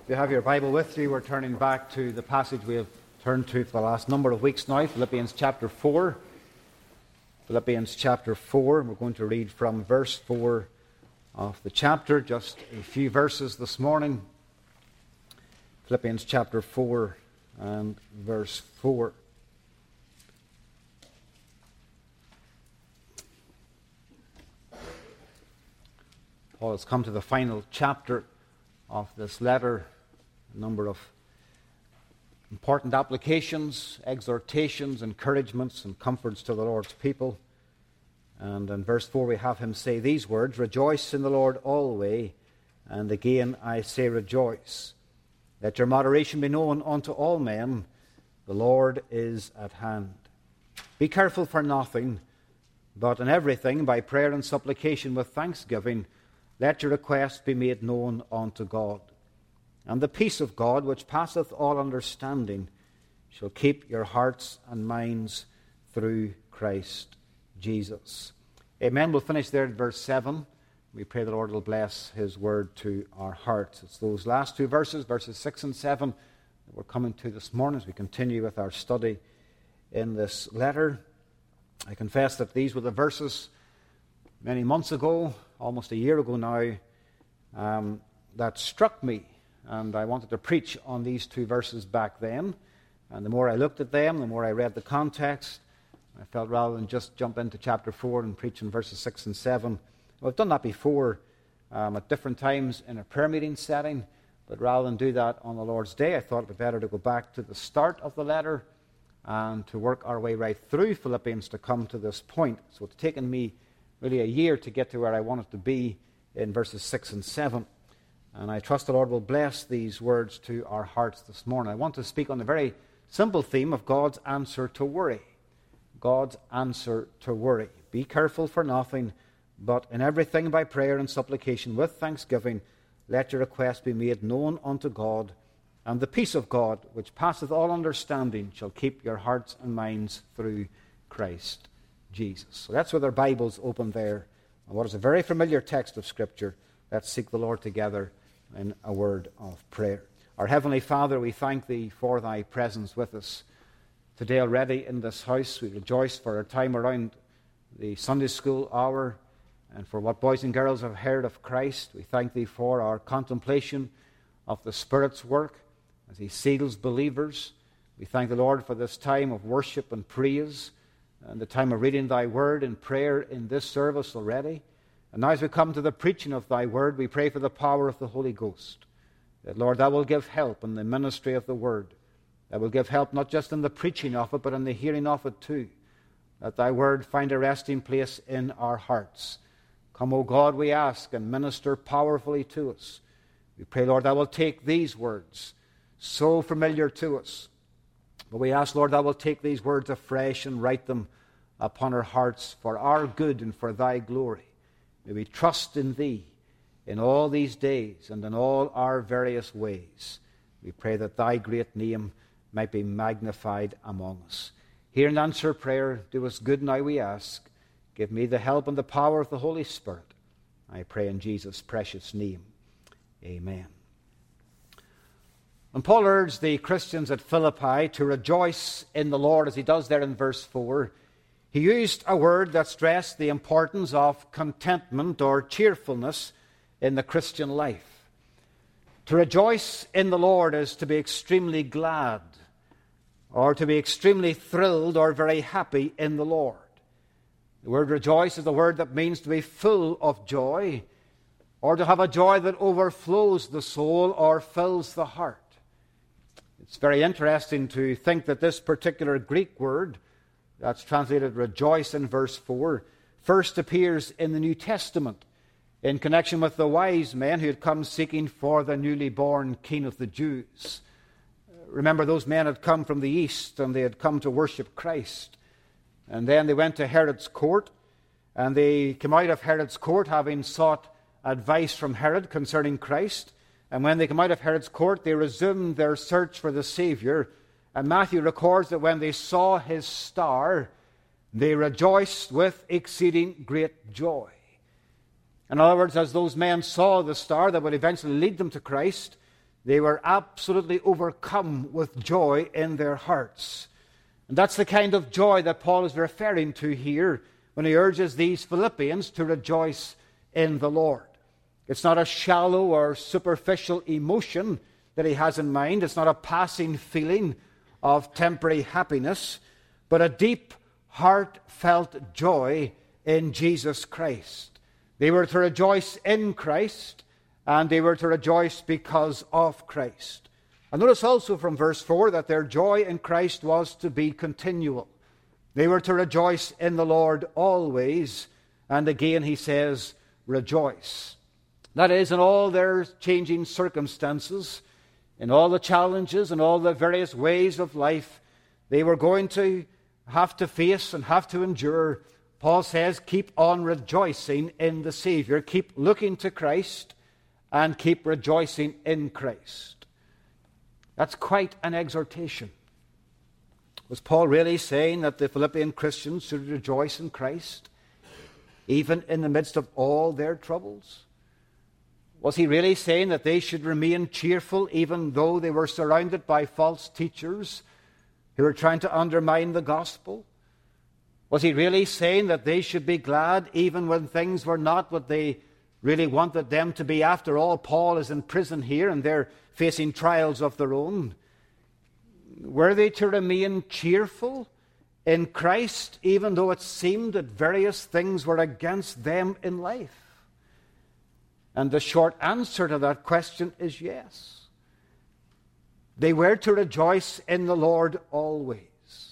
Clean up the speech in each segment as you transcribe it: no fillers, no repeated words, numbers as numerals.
If you have your Bible with you, we're turning back to the passage we have turned to for the last number of weeks now, Philippians chapter 4. Philippians chapter 4, we're going to read from verse 4 of the chapter, just a few verses this morning. Philippians chapter 4 and verse 4. Paul has come to the final chapter of this letter, a number of important applications, exhortations, encouragements, and comforts to the Lord's people. And in verse 4 we have him say these words, "Rejoice in the Lord always, and again I say rejoice. Let your moderation be known unto all men, the Lord is at hand. Be careful for nothing, but in everything by prayer and supplication with thanksgiving, let your requests be made known unto God. And the peace of God, which passeth all understanding, shall keep your hearts and minds through Christ Jesus." Amen. We'll finish there at verse 7. We pray the Lord will bless his word to our hearts. It's those last two verses, verses 6 and 7, that we're coming to this morning as we continue with our study in this letter. I confess that these were the verses many months ago, almost a year ago now, that struck me. And I wanted to preach on these two verses back then. And the more I looked at them, the more I read the context, I felt rather than just jump into chapter 4 and preach in verses 6 and 7. Well, I've done that before at different times in a prayer meeting setting, but rather than do that on the Lord's Day, I thought it would be better to go back to the start of the letter and to work our way right through Philippians to come to this point. So it's taken me really a year to get to where I wanted to be in verses 6 and 7. And I trust the Lord will bless these words to our hearts this morning. I want to speak on the very simple theme of God's answer to worry. God's answer to worry. Be careful for nothing, but in everything by prayer and supplication with thanksgiving, let your requests be made known unto God, and the peace of God, which passeth all understanding, shall keep your hearts and minds through Christ Jesus. So that's with our Bibles open there. And what is a very familiar text of Scripture, let's seek the Lord together in a word of prayer. Our Heavenly Father, we thank Thee for Thy presence with us today already in this house. We rejoice for our time around the Sunday school hour and for what boys and girls have heard of Christ. We thank Thee for our contemplation of the Spirit's work as He seals believers. We thank the Lord for this time of worship and praise and the time of reading Thy Word and prayer in this service already. And now as we come to the preaching of Thy Word, we pray for the power of the Holy Ghost. That, Lord, Thou will give help in the ministry of the Word. Thou will give help not just in the preaching of it, but in the hearing of it too. That Thy Word find a resting place in our hearts. Come, O God, we ask, and minister powerfully to us. We pray, Lord, Thou will take these words, so familiar to us. But we ask, Lord, Thou will take these words afresh and write them upon our hearts for our good and for Thy glory. May we trust in Thee in all these days and in all our various ways. We pray that Thy great name might be magnified among us. Hear and answer prayer. Do us good now, we ask. Give me the help and the power of the Holy Spirit. I pray in Jesus' precious name. Amen. When Paul urged the Christians at Philippi to rejoice in the Lord, as he does there in verse 4, he used a word that stressed the importance of contentment or cheerfulness in the Christian life. To rejoice in the Lord is to be extremely glad, or to be extremely thrilled or very happy in the Lord. The word rejoice is the word that means to be full of joy, or to have a joy that overflows the soul or fills the heart. It's very interesting to think that this particular Greek word, that's translated rejoice in verse 4, first appears in the New Testament in connection with the wise men who had come seeking for the newly born King of the Jews. Remember, those men had come from the east and they had come to worship Christ. And then they went to Herod's court, and they came out of Herod's court having sought advice from Herod concerning Christ. And when they came out of Herod's court, they resumed their search for the Savior. And Matthew records that when they saw his star, they rejoiced with exceeding great joy. In other words, as those men saw the star that would eventually lead them to Christ, They were absolutely overcome with joy in their hearts. And that's the kind of joy that Paul is referring to here when he urges these Philippians to rejoice in the Lord. It's not a shallow or superficial emotion that he has in mind. It's not a passing feeling of temporary happiness, but a deep, heartfelt joy in Jesus Christ. They were to rejoice in Christ, and they were to rejoice because of Christ. And notice also from verse 4 that their joy in Christ was to be continual. They were to rejoice in the Lord always. And again he says, rejoice. That is, in all their changing circumstances, in all the challenges and all the various ways of life they were going to have to face and have to endure. Paul says, keep on rejoicing in the Savior. Keep looking to Christ and keep rejoicing in Christ. That's quite an exhortation. Was Paul really saying that the Philippian Christians should rejoice in Christ, even in the midst of all their troubles? Was he really saying that they should remain cheerful, even though they were surrounded by false teachers who were trying to undermine the gospel? Was he really saying that they should be glad, even when things were not what they really wanted them to be? After all, Paul is in prison here, and they're facing trials of their own. Were they to remain cheerful in Christ, even though it seemed that various things were against them in life? And the short answer to that question is yes. They were to rejoice in the Lord always.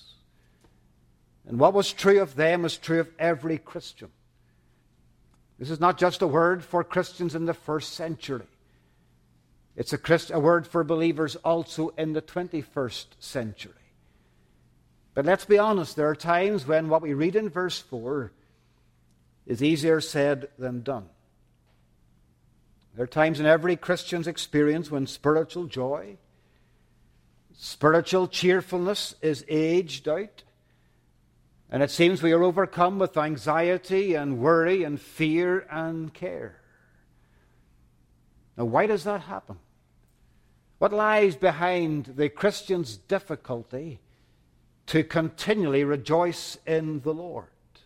And what was true of them is true of every Christian. This is not just a word for Christians in the first century. It's a word for believers also in the 21st century. But let's be honest, there are times when what we read in verse 4 is easier said than done. There are times in every Christian's experience when spiritual joy, spiritual cheerfulness is aged out, and it seems we are overcome with anxiety and worry and fear and care. Now, why does that happen? What lies behind the Christian's difficulty to continually rejoice in the Lord?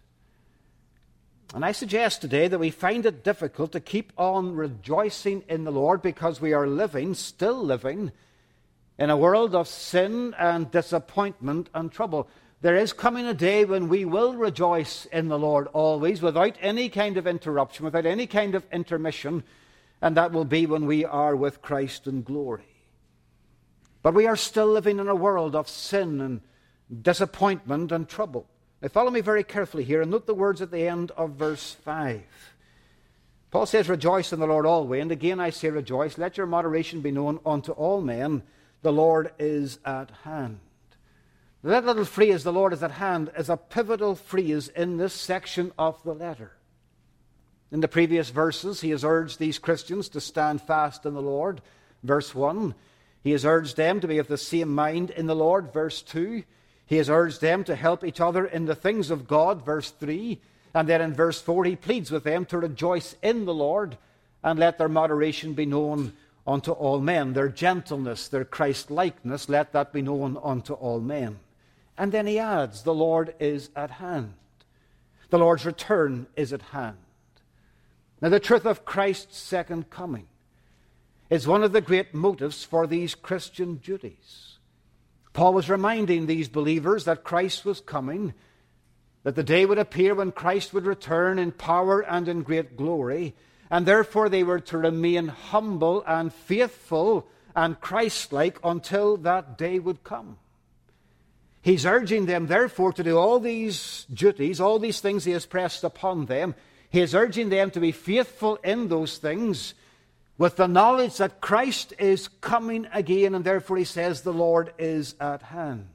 And I suggest today that we find it difficult to keep on rejoicing in the Lord because we are still living, in a world of sin and disappointment and trouble. There is coming a day when we will rejoice in the Lord always, without any kind of interruption, without any kind of intermission, and that will be when we are with Christ in glory. But we are still living in a world of sin and disappointment and trouble. Now follow me very carefully here and note the words at the end of verse 5. Paul says, rejoice in the Lord always, and again I say rejoice. Let your moderation be known unto all men. The Lord is at hand. That little phrase, the Lord is at hand, is a pivotal phrase in this section of the letter. In the previous verses, he has urged these Christians to stand fast in the Lord. Verse 1. He has urged them to be of the same mind in the Lord. Verse 2. He has urged them to help each other in the things of God. Verse 3. And then in verse 4, he pleads with them to rejoice in the Lord and let their moderation be known unto all men. Their gentleness, their Christ-likeness, let that be known unto all men. And then he adds, the Lord is at hand. The Lord's return is at hand. Now, the truth of Christ's second coming is one of the great motives for these Christian duties. Paul was reminding these believers that Christ was coming, that the day would appear when Christ would return in power and in great glory, and therefore they were to remain humble and faithful and Christ-like until that day would come. He's urging them, therefore, to do all these duties, all these things he has pressed upon them. He is urging them to be faithful in those things with the knowledge that Christ is coming again, and therefore he says the Lord is at hand.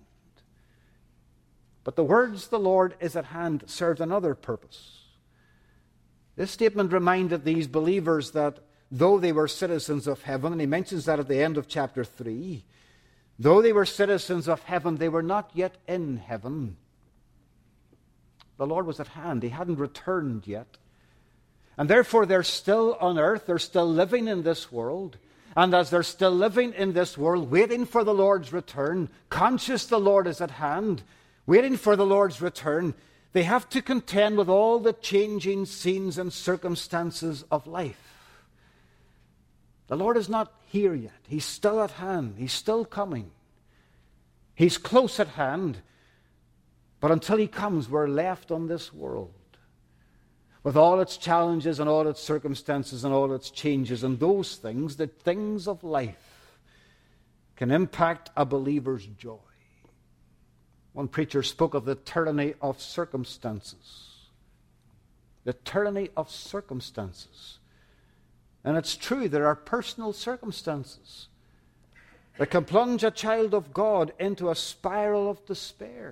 But the words, the Lord is at hand, served another purpose. This statement reminded these believers that though they were citizens of heaven, and he mentions that at the end of chapter 3, though they were citizens of heaven, they were not yet in heaven. The Lord was at hand. He hadn't returned yet. And therefore they're still on earth. They're still living in this world. And as they're still living in this world, waiting for the Lord's return, conscious the Lord is at hand, waiting for the Lord's return, they have to contend with all the changing scenes and circumstances of life. The Lord is not here yet. He's still at hand. He's still coming. He's close at hand. But until He comes, we're left on this world with all its challenges and all its circumstances and all its changes. And those things, the things of life, can impact a believer's joy. One preacher spoke of the tyranny of circumstances. The tyranny of circumstances. And it's true, there are personal circumstances that can plunge a child of God into a spiral of despair.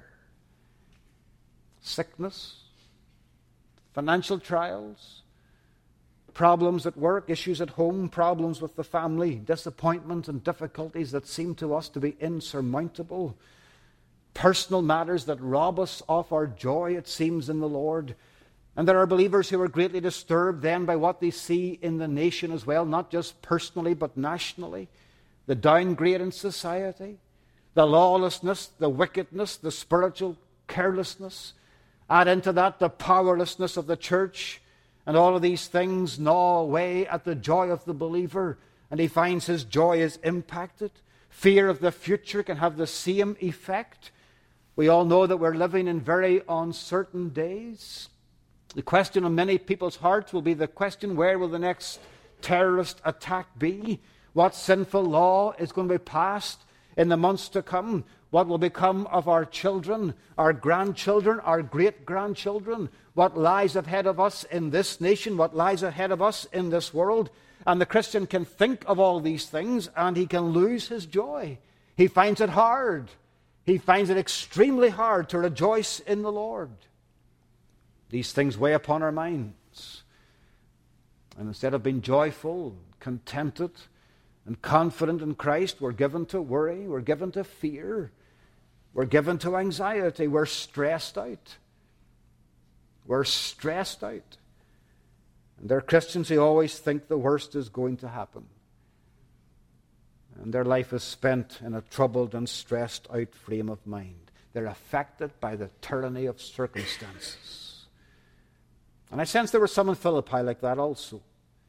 Sickness, financial trials, problems at work, issues at home, problems with the family, disappointment and difficulties that seem to us to be insurmountable, personal matters that rob us of our joy, it seems, in the Lord. And there are believers who are greatly disturbed then by what they see in the nation as well, not just personally but nationally. The downgrade in society, the lawlessness, the wickedness, the spiritual carelessness. Add into that the powerlessness of the church, and all of these things gnaw away at the joy of the believer, and he finds his joy is impacted. Fear of the future can have the same effect. We all know that we're living in very uncertain days. The question on many people's hearts will be the question, where will the next terrorist attack be? What sinful law is going to be passed in the months to come? What will become of our children, our grandchildren, our great-grandchildren? What lies ahead of us in this nation? What lies ahead of us in this world? And the Christian can think of all these things and he can lose his joy. He finds it hard. He finds it extremely hard to rejoice in the Lord. These things weigh upon our minds. And instead of being joyful, contented, and confident in Christ, we're given to worry, we're given to fear, we're given to anxiety, we're stressed out. We're stressed out. And there are Christians who always think the worst is going to happen. And their life is spent in a troubled and stressed out frame of mind. They're affected by the tyranny of circumstances. And I sense there were some in Philippi like that also.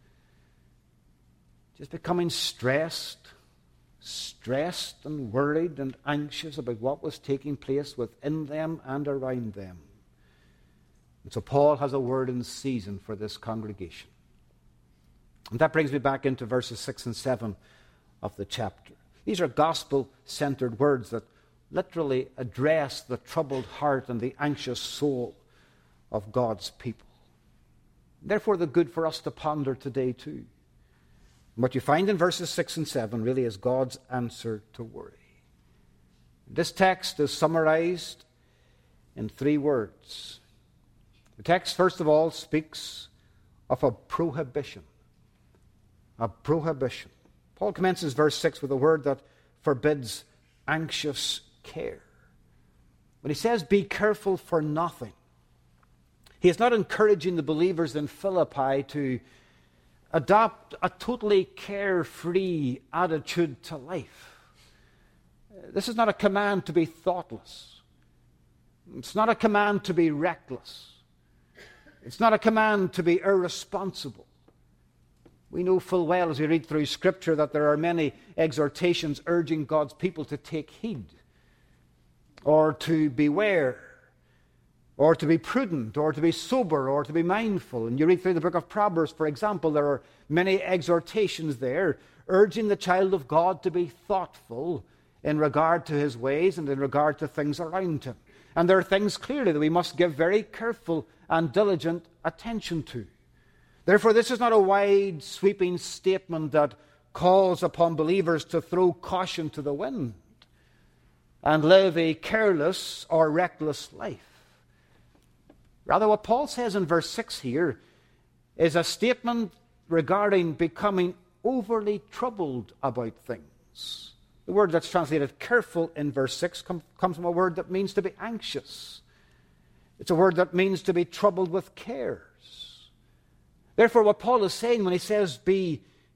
Just becoming stressed and worried and anxious about what was taking place within them and around them. And so Paul has a word in season for this congregation. And that brings me back into verses 6 and 7 of the chapter. These are gospel-centered words that literally address the troubled heart and the anxious soul of God's people. Therefore, they're good for us to ponder today too. What you find in verses 6 and 7 really is God's answer to worry. This text is summarized in 3 words. The text, first of all, speaks of a prohibition. A prohibition. Paul commences verse 6 with a word that forbids anxious care. When he says, be careful for nothing, he is not encouraging the believers in Philippi to adopt a totally carefree attitude to life. This is not a command to be thoughtless. It's not a command to be reckless. It's not a command to be irresponsible. We know full well as we read through Scripture that there are many exhortations urging God's people to take heed, or to beware, or to be prudent, or to be sober, or to be mindful. And you read through the book of Proverbs, for example, there are many exhortations there urging the child of God to be thoughtful in regard to his ways and in regard to things around him. And there are things clearly that we must give very careful and diligent attention to. Therefore, this is not a wide, sweeping statement that calls upon believers to throw caution to the wind and live a careless or reckless life. Rather, what Paul says in verse 6 here is a statement regarding becoming overly troubled about things. The word that's translated careful in verse 6 comes from a word that means to be anxious. It's a word that means to be troubled with cares. Therefore, what Paul is saying when he says be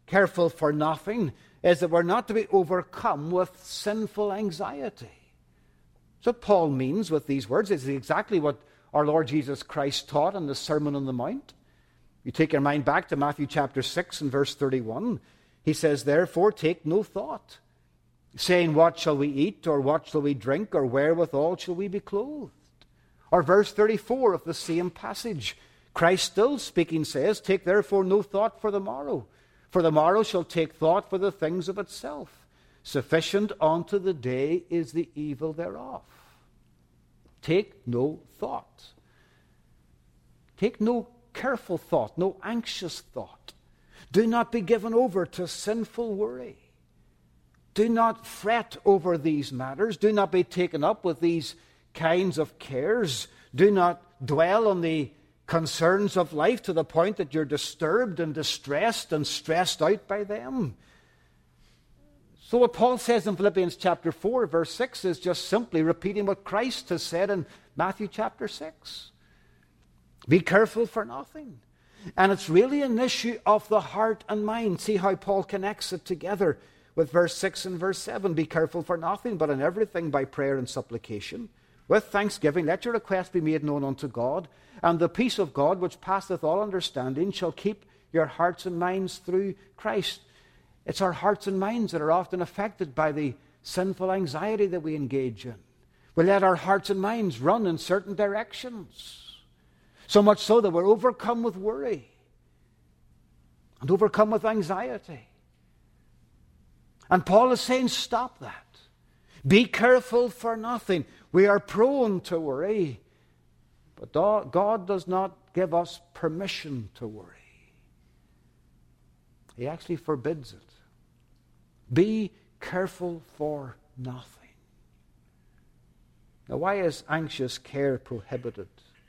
careful for nothing, is that we're not to be overcome with sinful anxiety. So Paul means with these words is exactly what our Lord Jesus Christ taught in the Sermon on the Mount. You take your mind back to Matthew chapter 6 and verse 31. He says, "Therefore take no thought, saying, what shall we eat, or what shall we drink, or wherewithal shall we be clothed?" Or verse 34 of the same passage, Christ still speaking says, "Take therefore no thought for the morrow, for the morrow shall take thought for the things of itself. Sufficient unto the day is the evil thereof." Take no thought. Take no careful thought, no anxious thought. Do not be given over to sinful worry. Do not fret over these matters. Do not be taken up with these kinds of cares. Do not dwell on the concerns of life to the point that you're disturbed and distressed and stressed out by them. So what Paul says in Philippians chapter 4, verse 6 is just simply repeating what Christ has said in Matthew chapter 6. Be careful for nothing. And it's really an issue of the heart and mind. See how Paul connects it together with verse 6 and verse 7. Be careful for nothing, but in everything by prayer and supplication, with thanksgiving, let your requests be made known unto God, and the peace of God, which passeth all understanding, shall keep your hearts and minds through Christ. It's our hearts and minds that are often affected by the sinful anxiety that we engage in. We let our hearts and minds run in certain directions, so much so that we're overcome with worry and overcome with anxiety. And Paul is saying, stop that. Be careful for nothing. We are prone to worry, but God does not give us permission to worry. He actually forbids it. Be careful for nothing. Now, why is anxious care prohibited?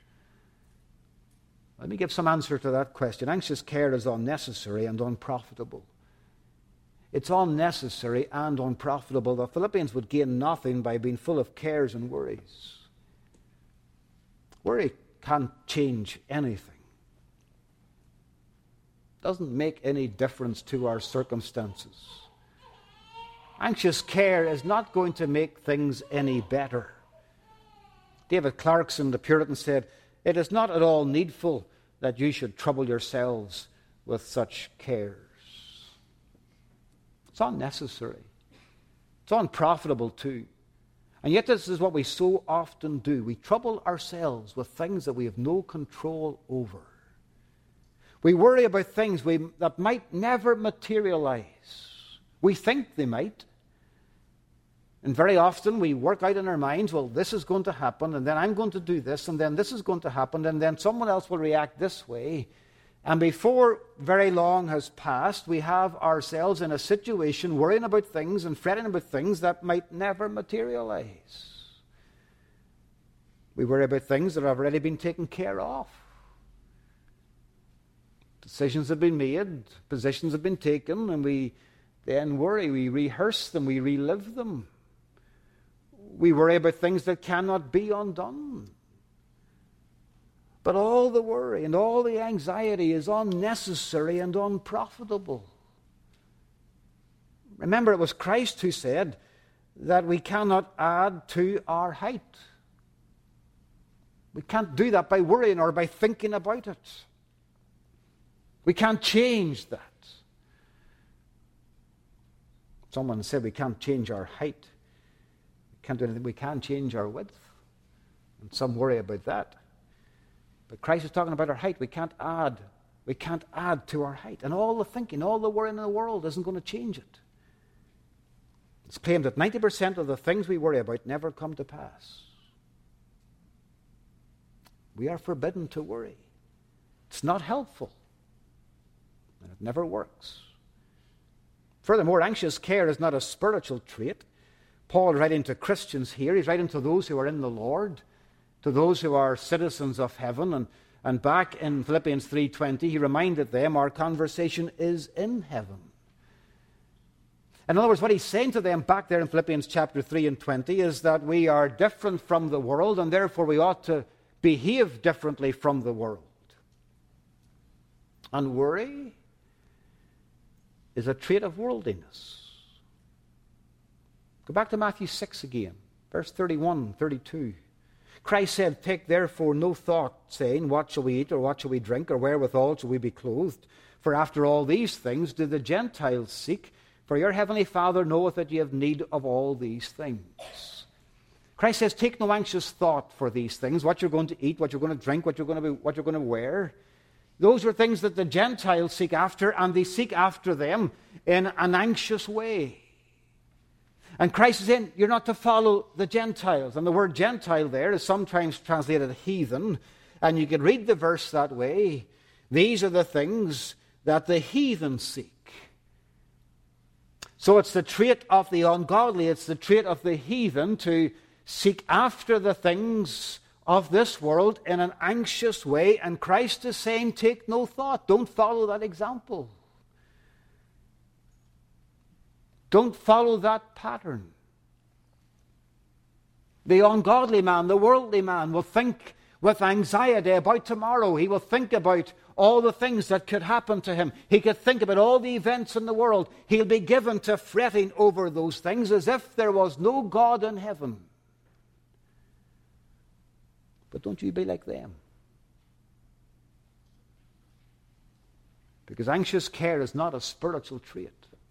Let me give some answer to that question. Anxious care is unnecessary and unprofitable. It's unnecessary and unprofitable. The Philippians would gain nothing by being full of cares and worries. Worry can't change anything. Doesn't make any difference to our circumstances. Anxious care is not going to make things any better. David Clarkson, the Puritan, said, "It is not at all needful that you should trouble yourselves with such cares." It's unnecessary. It's unprofitable too. And yet this is what we so often do. We trouble ourselves with things that we have no control over. We worry about things that might never materialize. We think they might. And very often we work out in our minds, well, this is going to happen, and then I'm going to do this, and then this is going to happen, and then someone else will react this way. And before very long has passed, we have ourselves in a situation worrying about things and fretting about things that might never materialize. We worry about things that have already been taken care of. Decisions have been made, positions have been taken, and we then worry. We rehearse them, we relive them. We worry about things that cannot be undone. But all the worry and all the anxiety is unnecessary and unprofitable. Remember, it was Christ who said that we cannot add to our height. We can't do that by worrying or by thinking about it. We can't change that. Someone said we can't change our height. We can't do anything. We can change our width. And some worry about that. But Christ is talking about our height. We can't add to our height. And all the thinking, all the worrying in the world isn't going to change it. It's claimed that 90% of the things we worry about never come to pass. We are forbidden to worry. It's not helpful. And it never works. Furthermore, anxious care is not a spiritual trait. Paul, writing to Christians here, he's writing to those who are in the Lord, to those who are citizens of heaven. And back in Philippians 3:20, he reminded them our conversation is in heaven. In other words, what he's saying to them back there in Philippians chapter 3 and 20 is that we are different from the world, and therefore we ought to behave differently from the world. And worry is a trait of worldliness. Go back to Matthew 6 again, verse 31, 32. Christ said, "Take therefore no thought, saying, what shall we eat, or what shall we drink, or wherewithal shall we be clothed? For after all these things do the Gentiles seek, for your heavenly Father knoweth that ye have need of all these things." Christ says, take no anxious thought for these things, what you're going to eat, what you're going to drink, what you're going to wear. Those are things that the Gentiles seek after, and they seek after them in an anxious way. And Christ is saying, you're not to follow the Gentiles. And the word Gentile there is sometimes translated heathen, and you can read the verse that way. These are the things that the heathen seek. So it's the trait of the ungodly, it's the trait of the heathen to seek after the things of this world in an anxious way, and Christ is saying, take no thought. Don't follow that example. Don't follow that pattern. The ungodly man, the worldly man, will think with anxiety about tomorrow. He will think about all the things that could happen to him. He could think about all the events in the world. He'll be given to fretting over those things as if there was no God in heaven. But don't you be like them. Because anxious care is not a spiritual trait.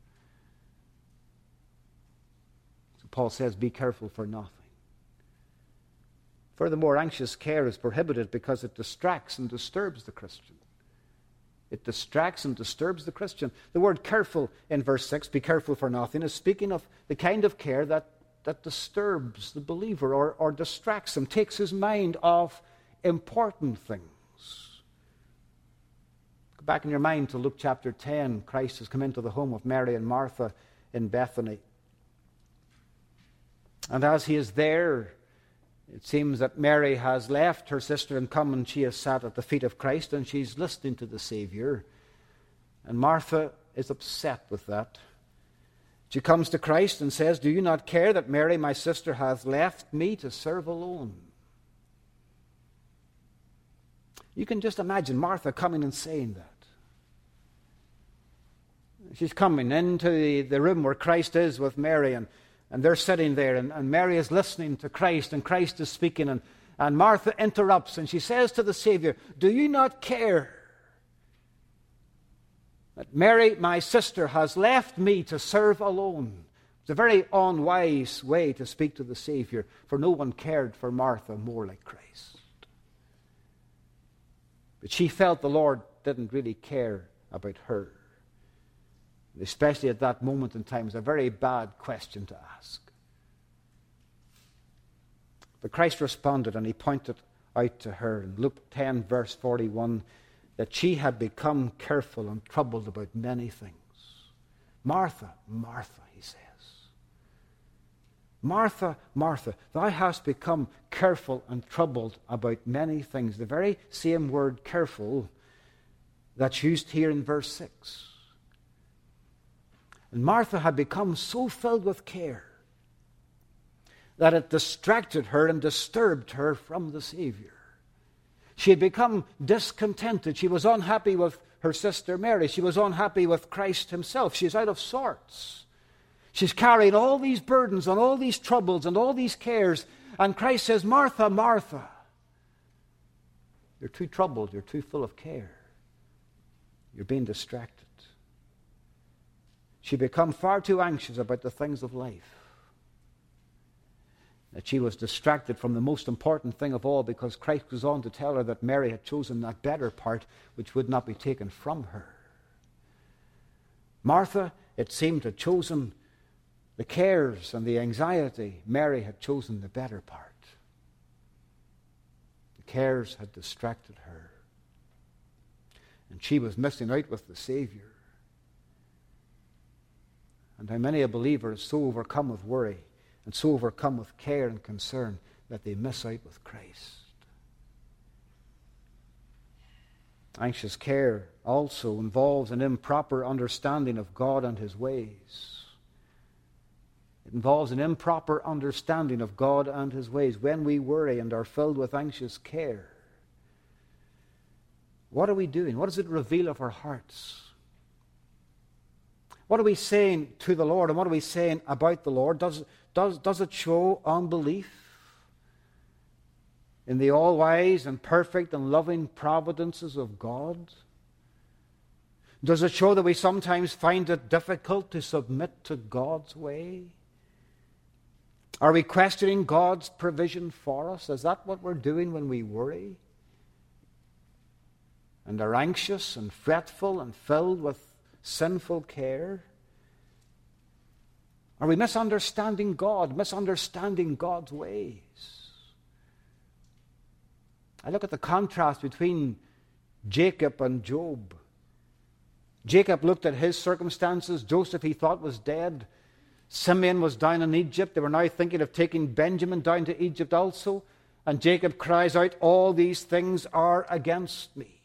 So Paul says, be careful for nothing. Furthermore, anxious care is prohibited because it distracts and disturbs the Christian. It distracts and disturbs the Christian. The word careful in verse 6, be careful for nothing, is speaking of the kind of care that disturbs the believer or distracts him, takes his mind off important things. Go back in your mind to Luke chapter 10. Christ has come into the home of Mary and Martha in Bethany. And as he is there, it seems that Mary has left her sister and come, and she has sat at the feet of Christ, and she's listening to the Savior. And Martha is upset with that. She comes to Christ and says, do you not care that Mary, my sister, hath left me to serve alone? You can just imagine Martha coming and saying that. She's coming into the room where Christ is with Mary, and they're sitting there, and Mary is listening to Christ, and Christ is speaking, and Martha interrupts, and she says to the Savior, do you not care that Mary, my sister, has left me to serve alone? It's a very unwise way to speak to the Savior, for no one cared for Martha more like Christ. But she felt the Lord didn't really care about her. Especially at that moment in time, it's a very bad question to ask. But Christ responded, and he pointed out to her in Luke 10, verse 41, that she had become careful and troubled about many things. Martha, Martha, he says. Martha, Martha, thou hast become careful and troubled about many things. The very same word careful that's used here in verse 6. And Martha had become so filled with care that it distracted her and disturbed her from the Savior. She had become discontented. She was unhappy with her sister Mary. She was unhappy with Christ himself. She's out of sorts. She's carrying all these burdens and all these troubles and all these cares. And Christ says, Martha, Martha, you're too troubled. You're too full of care. You're being distracted. She become far too anxious about the things of life, that she was distracted from the most important thing of all, because Christ goes on to tell her that Mary had chosen that better part which would not be taken from her. Martha, it seemed, had chosen the cares and the anxiety. Mary had chosen the better part. The cares had distracted her, and she was missing out with the Savior. And how many a believer is so overcome with worry and so overcome with care and concern that they miss out with Christ. Anxious care also involves an improper understanding of God and his ways. It involves an improper understanding of God and his ways. When we worry and are filled with anxious care, what are we doing? What does it reveal of our hearts? What are we saying to the Lord, and what are we saying about the Lord? Does it show unbelief in the all-wise and perfect and loving providences of God? Does it show that we sometimes find it difficult to submit to God's way? Are we questioning God's provision for us? Is that what we're doing when we worry and are anxious and fretful and filled with sinful care? Are we misunderstanding God, misunderstanding God's ways? I look at the contrast between Jacob and Job. Jacob looked at his circumstances. Joseph, he thought, was dead. Simeon was down in Egypt. They were now thinking of taking Benjamin down to Egypt also. And Jacob cries out, all these things are against me.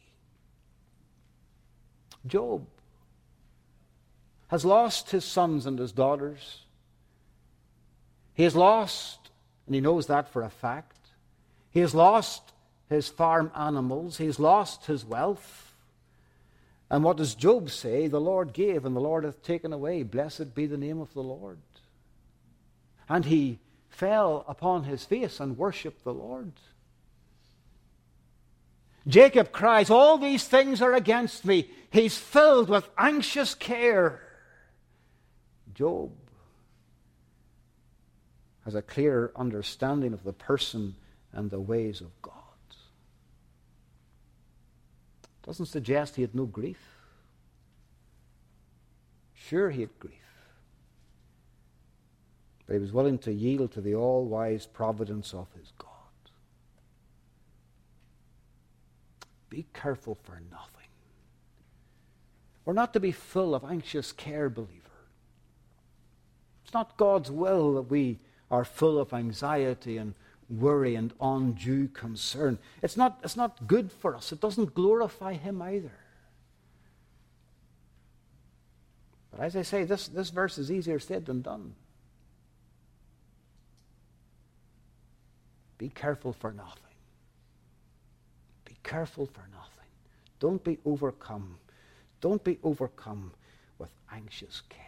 Job has lost his sons and his daughters. He has lost, and he knows that for a fact, he has lost his farm animals. He has lost his wealth. And what does Job say? The Lord gave, and the Lord hath taken away. Blessed be the name of the Lord. And he fell upon his face and worshipped the Lord. Jacob cries, all these things are against me. He's filled with anxious care. Job has a clear understanding of the person and the ways of God. Doesn't suggest he had no grief. Sure, he had grief. But he was willing to yield to the all-wise providence of his God. Be careful for nothing. We're not to be full of anxious care, believer. It's not God's will that we are full of anxiety and worry and undue concern. It's not good for us. It doesn't glorify him either. But as I say, this verse is easier said than done. Be careful for nothing. Be careful for nothing. Don't be overcome. Don't be overcome with anxious care.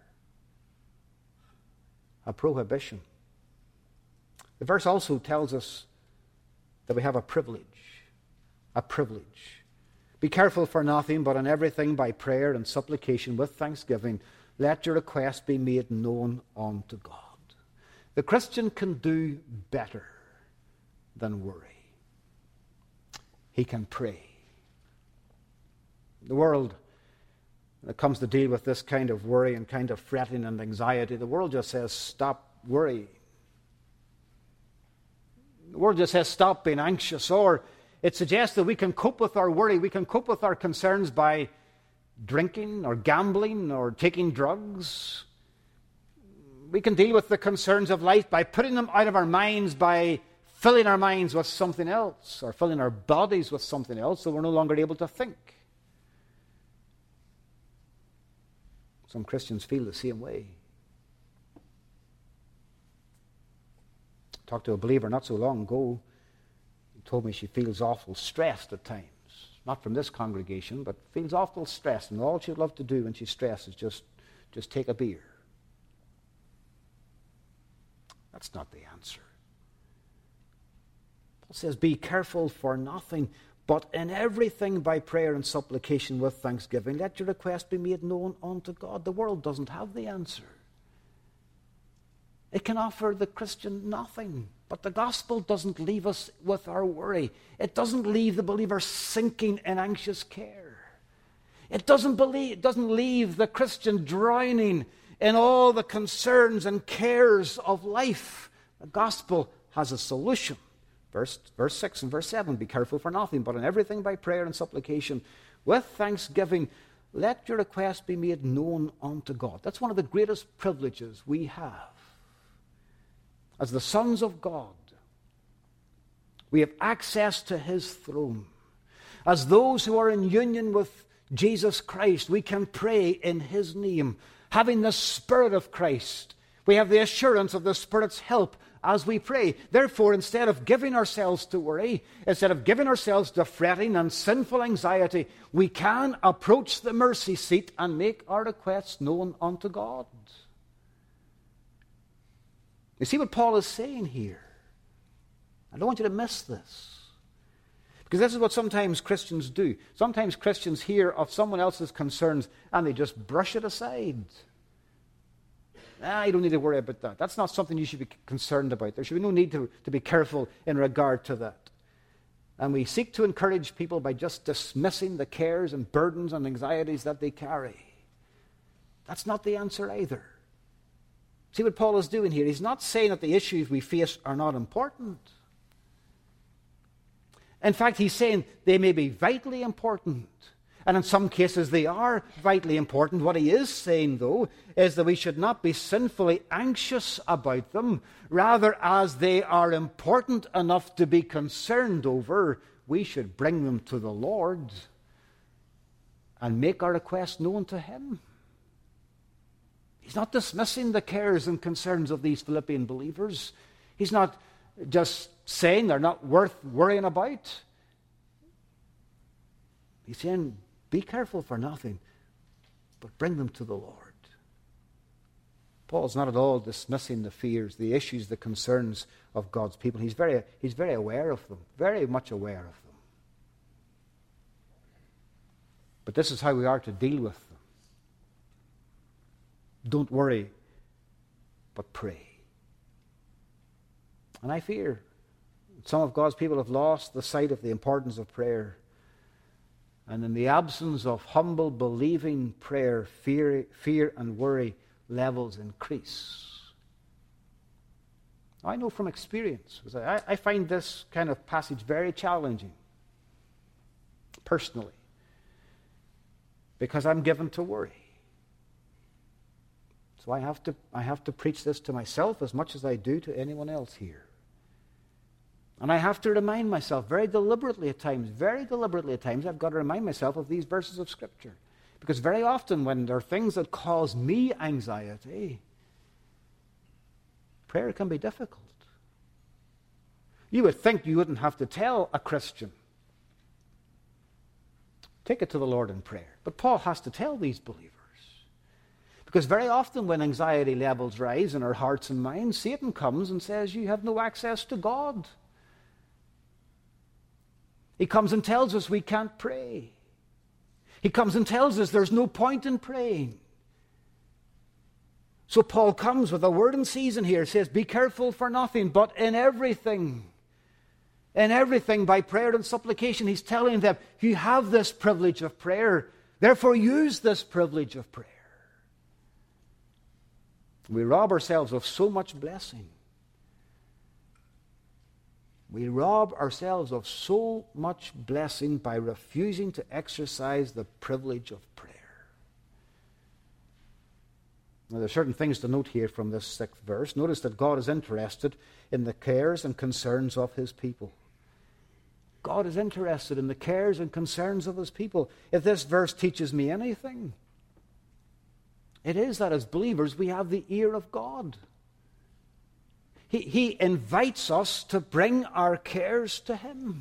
A prohibition. The verse also tells us that we have a privilege. A privilege. Be careful for nothing, but in everything by prayer and supplication with thanksgiving, let your requests be made known unto God. The Christian can do better than worry. He can pray. The world, when it comes to deal with this kind of worry and kind of fretting and anxiety, the world just says, stop worrying. The world just says, stop being anxious. Or it suggests that we can cope with our worry, we can cope with our concerns by drinking or gambling or taking drugs. We can deal with the concerns of life by putting them out of our minds, by filling our minds with something else, or filling our bodies with something else, so we're no longer able to think. Some Christians feel the same way. I talked to a believer not so long ago. He told me she feels awful stressed at times. Not from this congregation, but feels awful stressed. And all she'd love to do when she's stressed is just take a beer. That's not the answer. Paul says, be careful for nothing, but in everything by prayer and supplication with thanksgiving, let your request be made known unto God. The world doesn't have the answer. It can offer the Christian nothing. But the gospel doesn't leave us with our worry. It doesn't leave the believer sinking in anxious care. It doesn't leave the Christian drowning in all the concerns and cares of life. The gospel has a solution. Verse 6 and verse 7, be careful for nothing, but in everything by prayer and supplication, with thanksgiving, let your request be made known unto God. That's one of the greatest privileges we have. As the sons of God, we have access to his throne. As those who are in union with Jesus Christ, we can pray in his name. Having the Spirit of Christ, We have the assurance of the Spirit's help as we pray. Therefore, instead of giving ourselves to worry, instead of giving ourselves to fretting and sinful anxiety, we can approach the mercy seat and make our requests known unto God. You see what Paul is saying here? I don't want you to miss this. Because this is what sometimes Christians do. Sometimes Christians hear of someone else's concerns and they just brush it aside. You don't need to worry about that. That's not something you should be concerned about. There should be no need to be careful in regard to that. And we seek to encourage people by just dismissing the cares and burdens and anxieties that they carry. That's not the answer either. See what Paul is doing here? He's not saying that the issues we face are not important. In fact, he's saying they may be vitally important. And in some cases, they are vitally important. What he is saying, though, is that we should not be sinfully anxious about them. Rather, as they are important enough to be concerned over, we should bring them to the Lord and make our request known to him. He's not dismissing the cares and concerns of these Philippian believers. He's not just saying they're not worth worrying about. He's saying, be careful for nothing, but bring them to the Lord. Paul's not at all dismissing the fears, the issues, the concerns of God's people. He's very aware of them, very much aware of them. But this is how we are to deal with them. Don't worry, but pray. And I fear some of God's people have lost the sight of the importance of prayer. And in the absence of humble, believing prayer, fear and worry levels increase. I know from experience, because I find this kind of passage very challenging, personally, because I'm given to worry. So I have to preach this to myself as much as I do to anyone else here. And I have to remind myself very deliberately at times, I've got to remind myself of these verses of Scripture. Because very often when there are things that cause me anxiety, prayer can be difficult. You would think you wouldn't have to tell a Christian, take it to the Lord in prayer. But Paul has to tell these believers. Because very often when anxiety levels rise in our hearts and minds, Satan comes and says, you have no access to God. He comes and tells us we can't pray. He comes and tells us there's no point in praying. So Paul comes with a word in season here. He says, be careful for nothing, but in everything by prayer and supplication. He's telling them, you have this privilege of prayer. Therefore use this privilege of prayer. We rob ourselves of so much blessing. We rob ourselves of so much blessing by refusing to exercise the privilege of prayer. Now, there are certain things to note here from this 6th verse. Notice that God is interested in the cares and concerns of his people. God is interested in the cares and concerns of his people. If this verse teaches me anything, it is that as believers we have the ear of God. He invites us to bring our cares to him.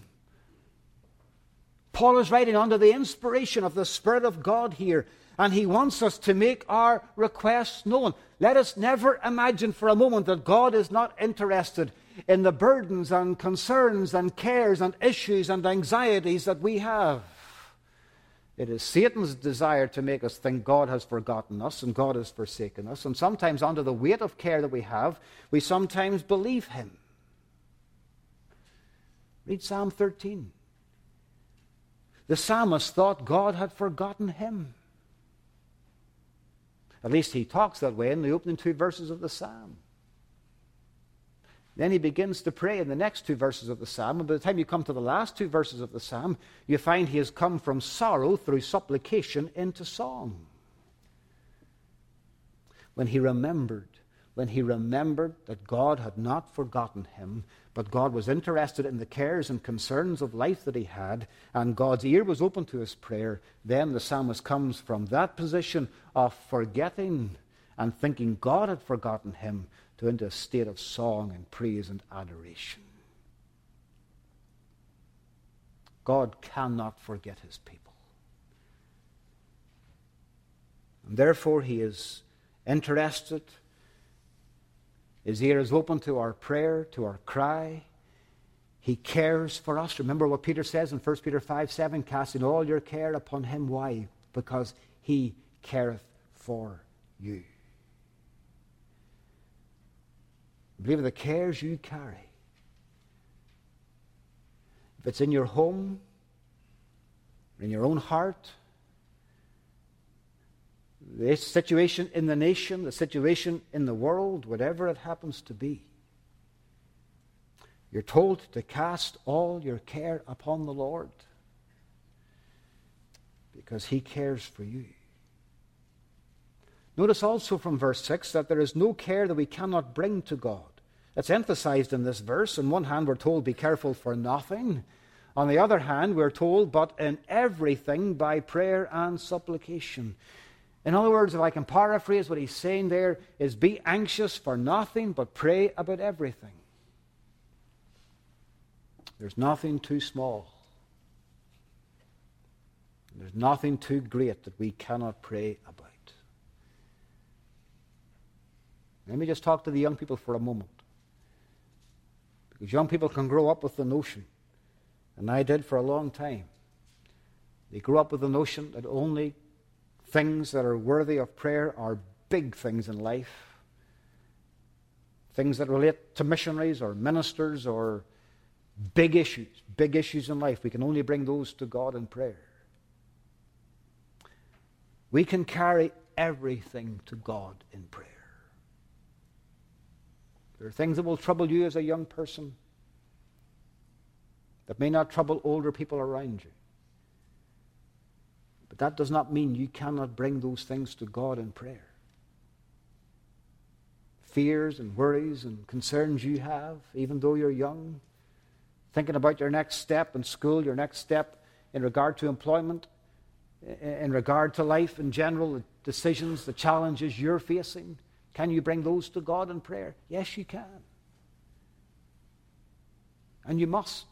Paul is writing under the inspiration of the Spirit of God here, and he wants us to make our requests known. Let us never imagine for a moment that God is not interested in the burdens and concerns and cares and issues and anxieties that we have. It is Satan's desire to make us think God has forgotten us and God has forsaken us. And sometimes under the weight of care that we have, we sometimes believe him. Read Psalm 13. The psalmist thought God had forgotten him. At least he talks that way in the opening 2 verses of the psalm. Then he begins to pray in the next 2 verses of the psalm. And by the time you come to the last 2 verses of the psalm, you find he has come from sorrow through supplication into song. When he remembered that God had not forgotten him, but God was interested in the cares and concerns of life that he had, and God's ear was open to his prayer, then the psalmist comes from that position of forgetting and thinking God had forgotten him, to into a state of song and praise and adoration. God cannot forget his people. And therefore he is interested. His ear is open to our prayer, to our cry. He cares for us. Remember what Peter says in 1 Peter 5:7, casting all your care upon him. Why? Because he careth for you. I believe the cares you carry, if it's in your home, in your own heart, the situation in the nation, the situation in the world, whatever it happens to be, you're told to cast all your care upon the Lord because he cares for you. Notice also from verse 6 that there is no care that we cannot bring to God. It's emphasized in this verse. On one hand, we're told, be careful for nothing. On the other hand, we're told, but in everything by prayer and supplication. In other words, if I can paraphrase what he's saying there, is be anxious for nothing, but pray about everything. There's nothing too small. There's nothing too great that we cannot pray about. Let me just talk to the young people for a moment. Because young people can grow up with the notion, and I did for a long time. They grew up with the notion that only things that are worthy of prayer are big things in life. Things that relate to missionaries or ministers or big issues in life. We can only bring those to God in prayer. We can carry everything to God in prayer. There are things that will trouble you as a young person that may not trouble older people around you. But that does not mean you cannot bring those things to God in prayer. Fears and worries and concerns you have, even though you're young, thinking about your next step in school, your next step in regard to employment, in regard to life in general, the decisions, the challenges you're facing. Can you bring those to God in prayer? Yes, you can. And you must.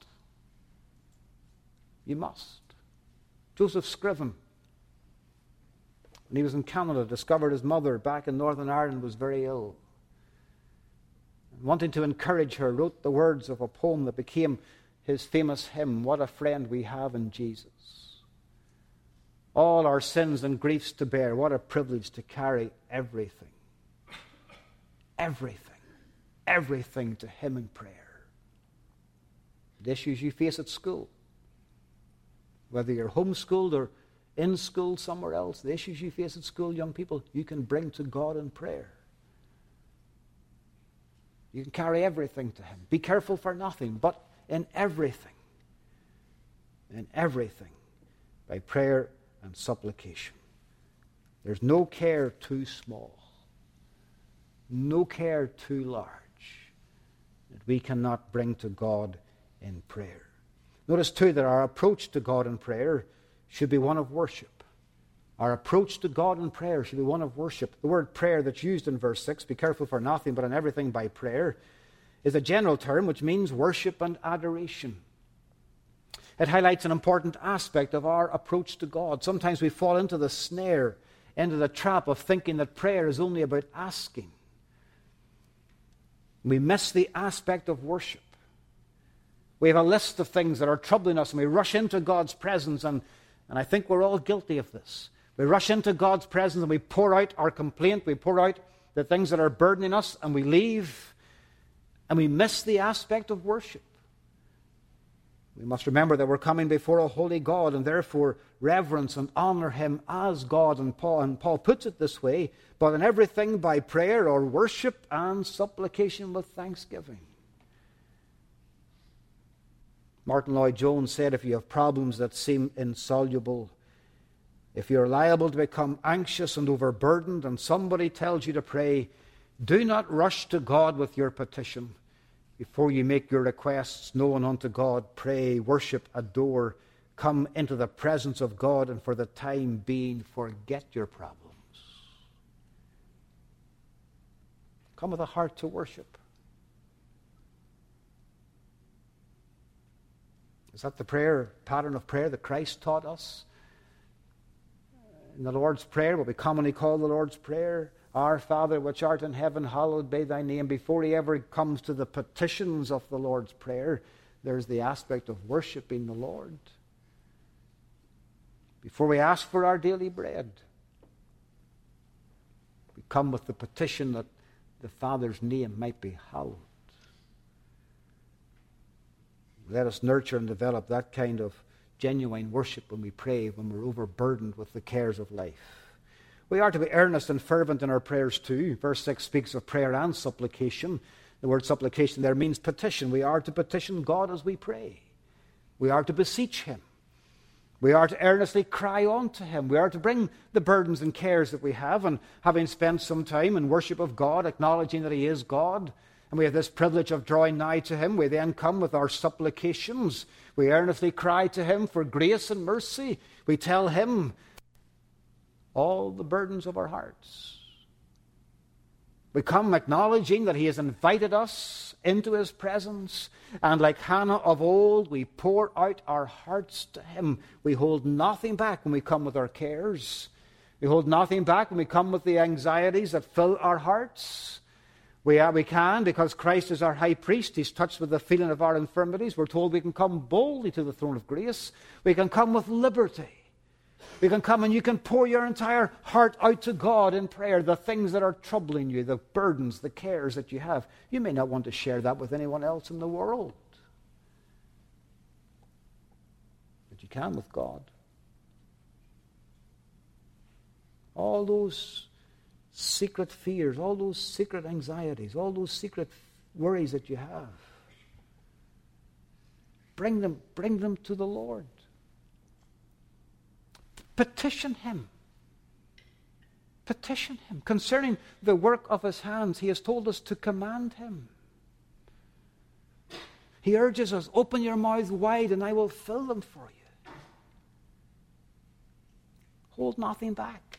You must. Joseph Scriven, when he was in Canada, discovered his mother back in Northern Ireland was very ill. And wanting to encourage her, wrote the words of a poem that became his famous hymn, What a Friend We Have in Jesus. All our sins and griefs to bear, what a privilege to carry everything. Everything to him in prayer. The issues you face at school, whether you're homeschooled or in school somewhere else, the issues you face at school, young people, you can bring to God in prayer. You can carry everything to him. Be careful for nothing, but in everything, by prayer and supplication. There's no care too small. No care too large that we cannot bring to God in prayer. Notice too that our approach to God in prayer should be one of worship. Our approach to God in prayer should be one of worship. The word prayer that's used in verse 6, be careful for nothing but in everything by prayer, is a general term which means worship and adoration. It highlights an important aspect of our approach to God. Sometimes we fall into the snare, into the trap of thinking that prayer is only about asking. We miss the aspect of worship. We have a list of things that are troubling us, and we rush into God's presence, and I think we're all guilty of this. We rush into God's presence, and we pour out our complaint, we pour out the things that are burdening us, and we leave, and we miss the aspect of worship. We must remember that we're coming before a holy God, and therefore reverence and honor him as God. And Paul puts it this way, but in everything by prayer or worship and supplication with thanksgiving. Martin Lloyd-Jones said, if you have problems that seem insoluble, if you're liable to become anxious and overburdened and somebody tells you to pray, do not rush to God with your petition. Before you make your requests known unto God, pray, worship, adore, come into the presence of God, and for the time being, forget your problems. Come with a heart to worship. Is that the pattern of prayer that Christ taught us? In the Lord's Prayer, what we commonly call the Lord's Prayer, Our Father which art in heaven, hallowed be thy name. Before he ever comes to the petitions of the Lord's Prayer, there's the aspect of worshiping the Lord. Before we ask for our daily bread, we come with the petition that the Father's name might be hallowed. Let us nurture and develop that kind of genuine worship when we pray, when we're overburdened with the cares of life. We are to be earnest and fervent in our prayers too. Verse 6 speaks of prayer and supplication. The word supplication there means petition. We are to petition God as we pray. We are to beseech him. We are to earnestly cry unto him. We are to bring the burdens and cares that we have, and having spent some time in worship of God, acknowledging that he is God, and we have this privilege of drawing nigh to him, we then come with our supplications. We earnestly cry to him for grace and mercy. We tell him all the burdens of our hearts. We come acknowledging that he has invited us into his presence, and like Hannah of old, we pour out our hearts to him. We hold nothing back when we come with our cares. We hold nothing back when we come with the anxieties that fill our hearts. We can, because Christ is our high priest. He's touched with the feeling of our infirmities. We're told we can come boldly to the throne of grace. We can come with liberty. We can come and you can pour your entire heart out to God in prayer, the things that are troubling you, the burdens, the cares that you have. You may not want to share that with anyone else in the world, but you can with God. All those secret fears, all those secret anxieties, all those secret worries that you have, bring them to the Lord. Petition him. Petition him. Concerning the work of his hands, he has told us to command him. He urges us, open your mouth wide and I will fill them for you. Hold nothing back.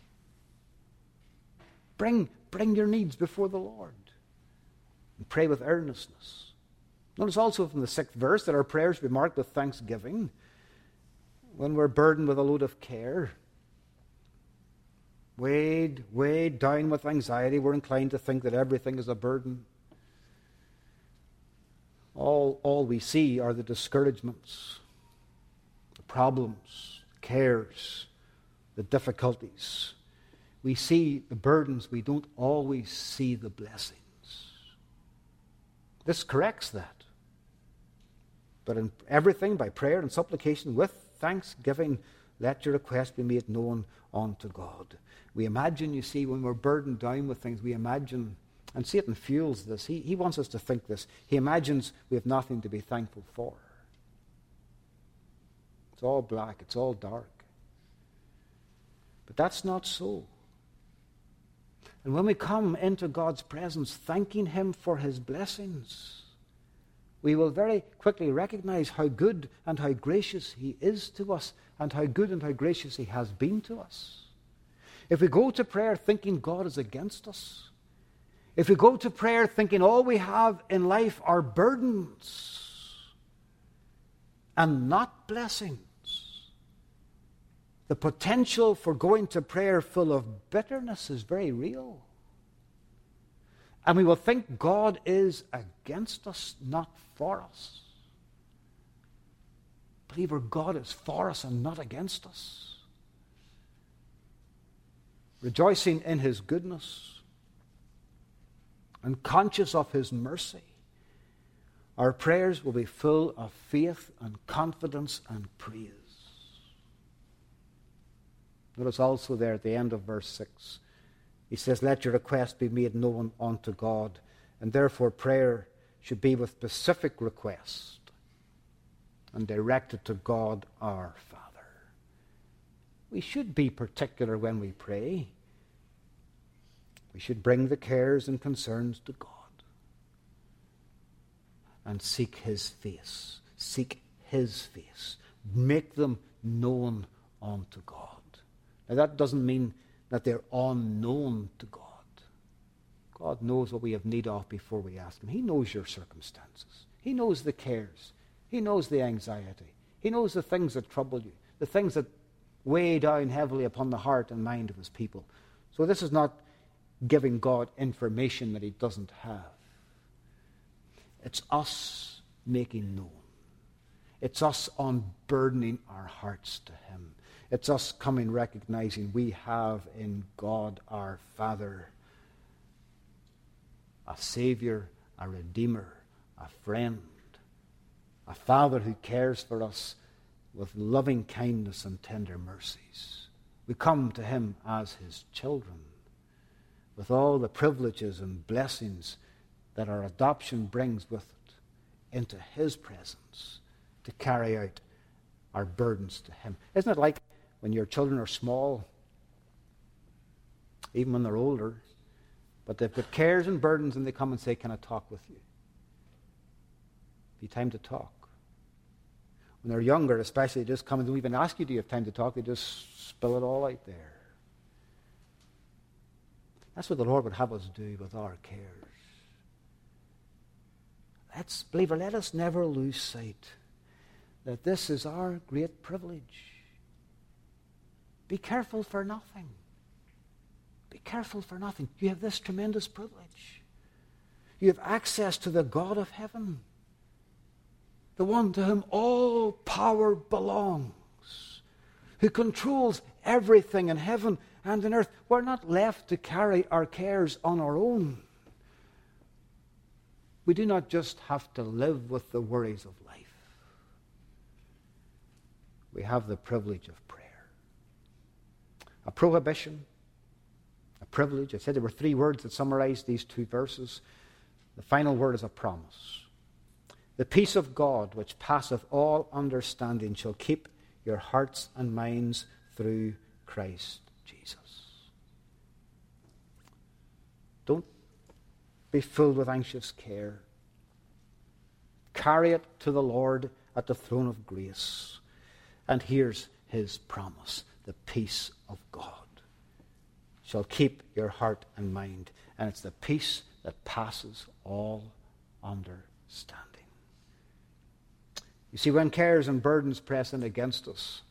Bring your needs before the Lord. And pray with earnestness. Notice also from the 6th verse that our prayers be marked with thanksgiving. When we're burdened with a load of care, weighed down with anxiety, we're inclined to think that everything is a burden. All we see are the discouragements, the problems, the cares, the difficulties. We see the burdens, we don't always see the blessings. This corrects that. But in everything, by prayer and supplication, with thanksgiving, let your request be made known unto God. We imagine, you see, when we're burdened down with things, we imagine, and Satan fuels this. He wants us to think this. He imagines we have nothing to be thankful for. It's all black, it's all dark. But that's not so. And when we come into God's presence, thanking him for his blessings, we will very quickly recognize how good and how gracious he is to us, and how good and how gracious he has been to us. If we go to prayer thinking God is against us, if we go to prayer thinking all we have in life are burdens and not blessings, the potential for going to prayer full of bitterness is very real. And we will think God is against us, not for us. Believer, God is for us and not against us. Rejoicing in his goodness and conscious of his mercy, our prayers will be full of faith and confidence and praise. Notice also there at the end of verse 6, he says, let your request be made known unto God. And therefore prayer should be with specific request and directed to God our Father. We should be particular when we pray. We should bring the cares and concerns to God and seek his face. Seek his face. Make them known unto God. Now that doesn't mean that they're unknown to God. God knows what we have need of before we ask him. He knows your circumstances. He knows the cares. He knows the anxiety. He knows the things that trouble you, the things that weigh down heavily upon the heart and mind of his people. So this is not giving God information that he doesn't have. It's us making known. It's us unburdening our hearts to him. It's us coming recognizing we have in God our Father a Savior, a Redeemer, a friend, a Father who cares for us with loving kindness and tender mercies. We come to him as his children with all the privileges and blessings that our adoption brings with it into his presence to carry out our burdens to him. Isn't it like when your children are small, even when they're older, but they've got cares and burdens and they come and say, can I talk with you? Be time to talk. When they're younger, especially, they just come and don't even ask you, do you have time to talk? They just spill it all out there. That's what the Lord would have us do with our cares. Believer, let us never lose sight that this is our great privilege. Be careful for nothing. Be careful for nothing. You have this tremendous privilege. You have access to the God of heaven, the one to whom all power belongs, who controls everything in heaven and in earth. We're not left to carry our cares on our own. We do not just have to live with the worries of life. We have the privilege of prayer. A prohibition, a privilege. I said there were 3 words that summarized these 2 verses. The final word is a promise. The peace of God, which passeth all understanding, shall keep your hearts and minds through Christ Jesus. Don't be filled with anxious care. Carry it to the Lord at the throne of grace. And here's his promise. The peace of God shall keep your heart and mind. And it's the peace that passes all understanding. You see, when cares and burdens press in against us,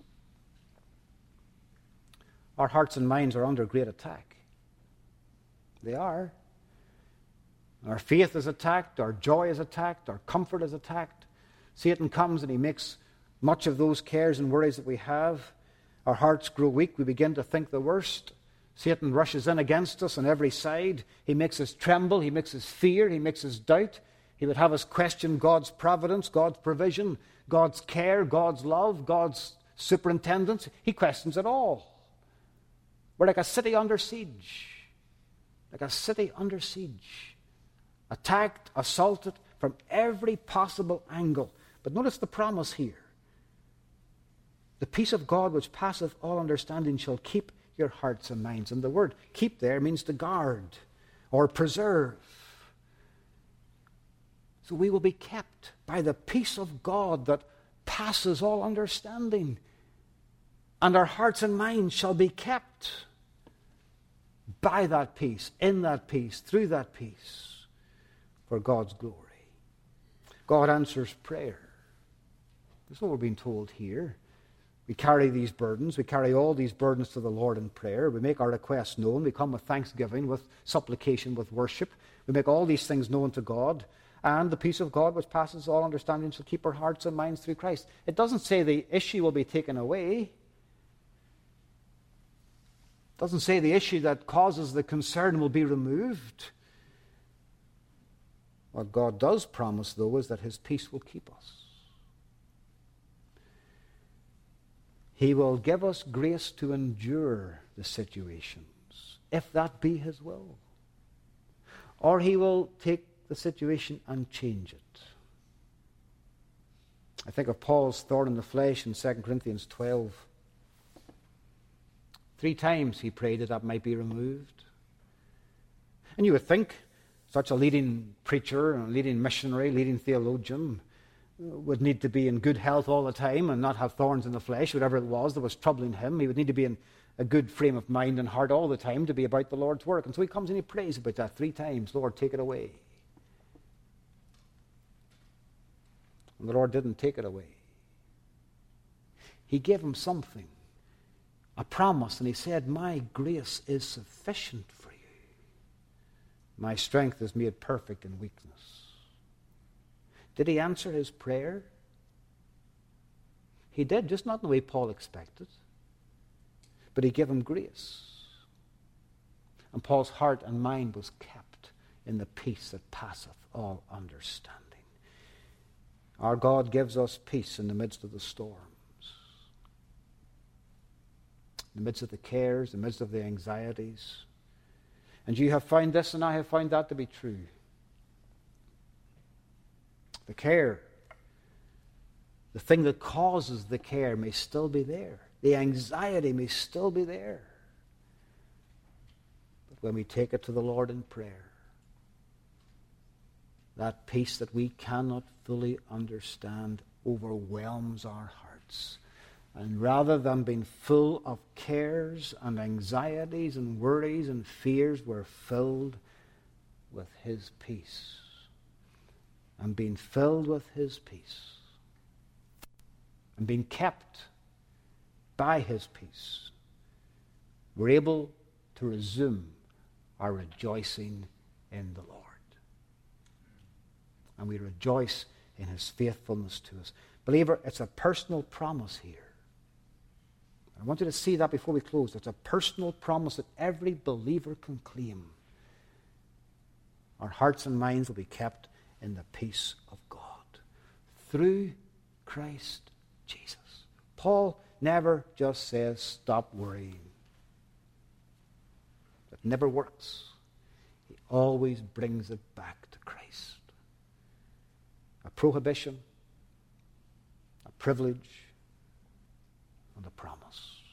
our hearts and minds are under great attack. They are. Our faith is attacked, our joy is attacked, our comfort is attacked. Satan comes and he makes much of those cares and worries that we have. Our hearts grow weak, we begin to think the worst. Satan rushes in against us on every side. He makes us tremble, he makes us fear, he makes us doubt. He would have us question God's providence, God's provision, God's care, God's love, God's superintendence. He questions it all. We're like a city under siege. Like a city under siege. Attacked, assaulted from every possible angle. But notice the promise here. The peace of God which passeth all understanding shall keep your hearts and minds. And the word keep there means to guard or preserve. So we will be kept by the peace of God that passes all understanding. And our hearts and minds shall be kept by that peace, in that peace, through that peace, for God's glory. God answers prayer. That's what we're being told here. We carry these burdens. We carry all these burdens to the Lord in prayer. We make our requests known. We come with thanksgiving, with supplication, with worship. We make all these things known to God. And the peace of God, which passes all understanding, shall keep our hearts and minds through Christ. It doesn't say the issue will be taken away. It doesn't say the issue that causes the concern will be removed. What God does promise, though, is that his peace will keep us. He will give us grace to endure the situations, if that be his will. Or he will take the situation and change it. I think of Paul's thorn in the flesh in 2 Corinthians 12. 3 times he prayed that might be removed. And you would think such a leading preacher, a leading missionary, leading theologian would need to be in good health all the time and not have thorns in the flesh, whatever it was that was troubling him. He would need to be in a good frame of mind and heart all the time to be about the Lord's work. And so he comes and he prays about that 3 times. Lord, take it away. And the Lord didn't take it away. He gave him something, a promise, and he said, my grace is sufficient for you. My strength is made perfect in weakness. Did he answer his prayer? He did, just not in the way Paul expected. But he gave him grace. And Paul's heart and mind was kept in the peace that passeth all understanding. Our God gives us peace in the midst of the storms, in the midst of the cares, in the midst of the anxieties. And you have found this and I have found that to be true. The care, the thing that causes the care may still be there. The anxiety may still be there. But when we take it to the Lord in prayer, that peace that we cannot fully understand overwhelms our hearts. And rather than being full of cares and anxieties and worries and fears, we're filled with his peace. And being filled with his peace and being kept by his peace, we're able to resume our rejoicing in the Lord. And we rejoice in his faithfulness to us. Believer, it's a personal promise here. I want you to see that before we close. It's a personal promise that every believer can claim. Our hearts and minds will be kept in the peace of God through Christ Jesus. Paul never just says, stop worrying. It never works. He always brings it back to Christ. A prohibition, a privilege, and a promise.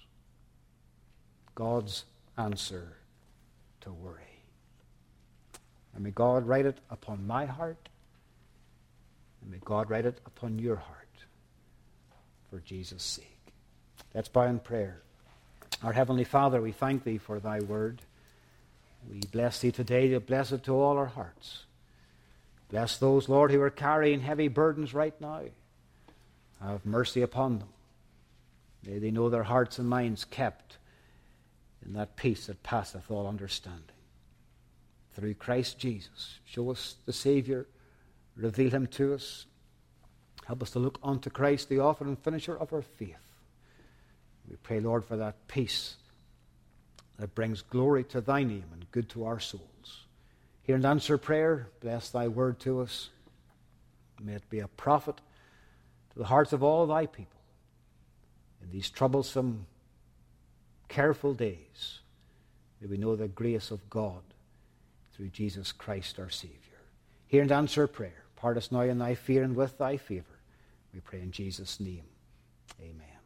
God's answer to worry. And may God write it upon my heart, and may God write it upon your heart for Jesus' sake. Let's bow in prayer. Our Heavenly Father, we thank thee for thy word. We bless thee today to bless it to all our hearts. Bless those, Lord, who are carrying heavy burdens right now. Have mercy upon them. May they know their hearts and minds kept in that peace that passeth all understanding. Through Christ Jesus, show us the Savior, reveal him to us. Help us to look unto Christ, the author and finisher of our faith. We pray, Lord, for that peace that brings glory to thy name and good to our souls. Hear and answer prayer. Bless thy word to us. May it be a profit to the hearts of all thy people in these troublesome, careful days. May we know the grace of God through Jesus Christ our Savior. Hear and answer prayer. Part us now in thy fear and with thy favor. We pray in Jesus' name. Amen.